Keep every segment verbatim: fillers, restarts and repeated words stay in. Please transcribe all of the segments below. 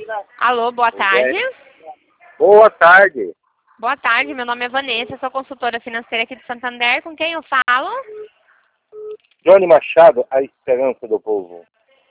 Alô, boa tarde. Boa tarde. Boa tarde, meu nome é Vanessa, sou consultora financeira aqui de Santander. Com quem eu falo? Johnny Machado, a esperança do povo.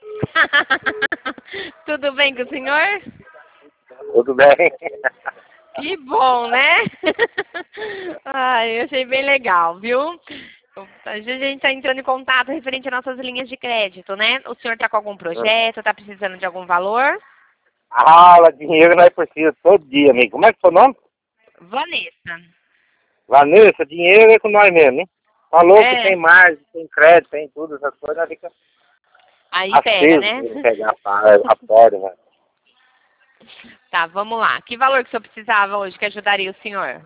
Tudo bem com o senhor? Tudo bem? Que bom, né? Ai, eu achei bem legal, viu? A gente está entrando em contato referente às nossas linhas de crédito, né? O senhor está com algum projeto, está precisando de algum valor? Ah, dinheiro nós precisamos todo dia, amigo. Como é que é o seu nome? Vanessa. Vanessa, dinheiro é com nós mesmo, hein? Falou É. que tem margem, tem crédito, tem tudo, essas coisas, nós fica Aí pega, aceso né? pra pegar a, a porta, né? Tá, vamos lá. Que valor que o senhor precisava hoje que ajudaria o senhor?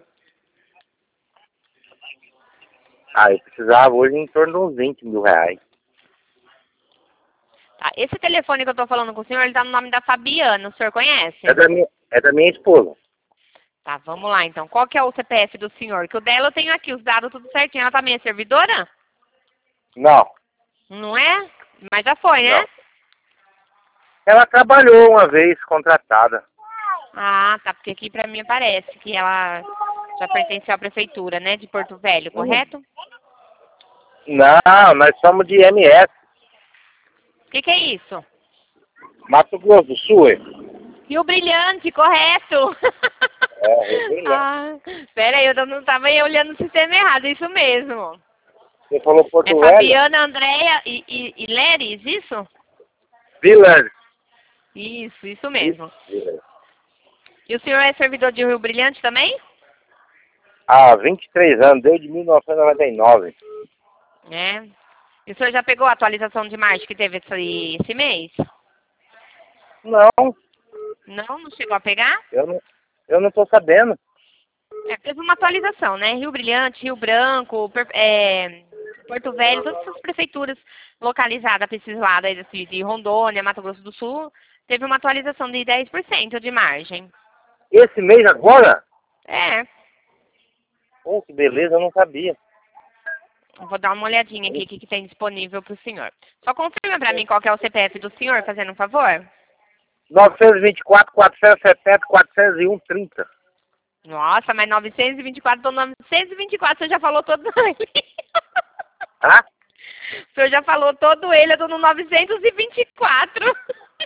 Ah, eu precisava hoje em torno de uns vinte mil reais. Tá, esse telefone que eu tô falando com o senhor, ele tá no nome da Fabiana, o senhor conhece? É da minha, é da minha esposa. Tá, vamos lá então. Qual que é o C P F do senhor? Que o dela eu tenho aqui, os dados tudo certinho. Ela também é servidora? Não, Não é? Mas já foi, né? não. Ela trabalhou uma vez contratada. Ah, tá, porque aqui pra mim aparece que ela já pertenceu à prefeitura, né, de Porto Velho, Hum. correto? Não, nós somos de M S, O que que é isso? Mato Grosso do Sul. é? Rio Brilhante, correto! É, Rio Brilhante. Ah, pera aí, eu não tava aí olhando o sistema errado, isso mesmo. Você falou Porto É Velho? Fabiana, Andréia e, e, e Leris, isso? Village. Isso, isso mesmo. Village. E o senhor é servidor de Rio Brilhante também? Há vinte e três anos, desde mil novecentos e noventa e nove. É. E o senhor já pegou a atualização de março que teve esse, esse mês? Não, Não, não chegou a pegar? eu não, eu não tô sabendo. É, teve uma atualização, né? Rio Brilhante, Rio Branco, per, é, Porto Velho, todas essas prefeituras localizadas para esses lados aí, assim, de Rondônia, Mato Grosso do Sul, teve uma atualização de dez por cento de margem. Esse mês agora? É, Oh, que beleza, eu não sabia. vou dar uma olhadinha aqui o que, que tem disponível para o senhor. Só confirma para mim qual que é o C P F do senhor, fazendo um favor. novecentos e vinte e quatro, quatrocentos e setenta, quatrocentos e um, trinta. Nossa, mas novecentos e vinte e quatro, do novecentos e vinte e quatro, você já falou todo ele. Tá? O senhor já falou todo ele, eu tô no novecentos e vinte e quatro.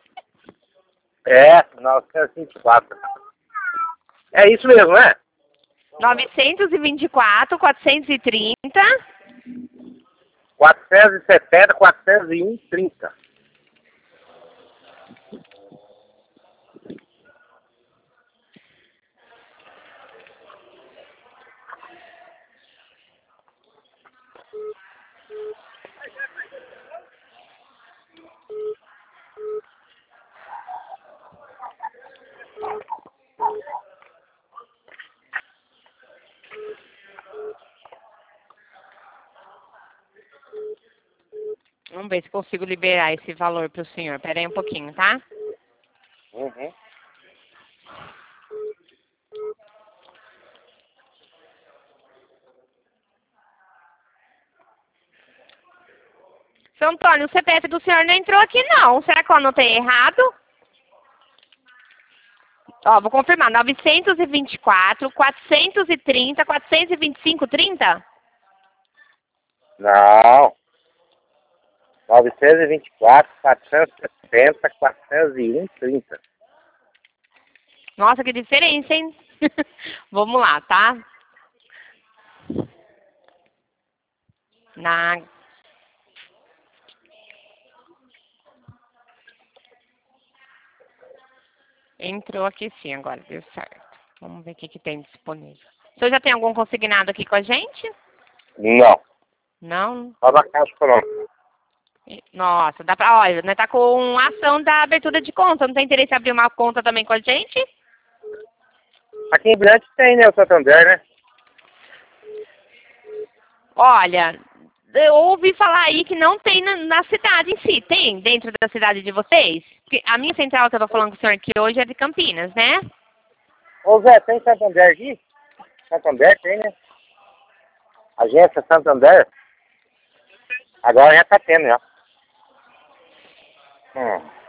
É, novecentos e vinte e quatro. É isso mesmo, né? novecentos e vinte e quatro, quatrocentos e trinta. quatrocentos e setenta, quatrocentos e um, trinta. Vamos ver se consigo liberar esse valor para o senhor. Pera aí um pouquinho, tá? Uhum. Seu Antônio, o C P F do senhor não entrou aqui não. Será que eu anotei errado? Ó, vou confirmar. novecentos e vinte e quatro, quatrocentos e trinta, quatrocentos e vinte e cinco, trinta? Não. novecentos e vinte e quatro, quatrocentos e setenta, quatrocentos e um, trinta. Nossa, que diferença, hein? Vamos lá, tá? Na... Entrou aqui sim agora, deu certo. Vamos ver o que, que tem disponível. O senhor já tem algum consignado aqui com a gente? Não. Não? Só da Caixa Econômica. Nossa, dá pra... Olha, nós tá com ação da abertura de conta. Não tem interesse em abrir uma conta também com a gente? Aqui em Brilhante tem, né, o Santander, né? Olha, eu ouvi falar aí que não tem na, na cidade em si. Tem dentro da cidade de vocês? Porque a minha central que eu tô falando com o senhor aqui hoje é de Campinas, né? Ô Zé, tem Santander aqui? Santander tem, né? Agência Santander? Agora já tá tendo, já. Hum.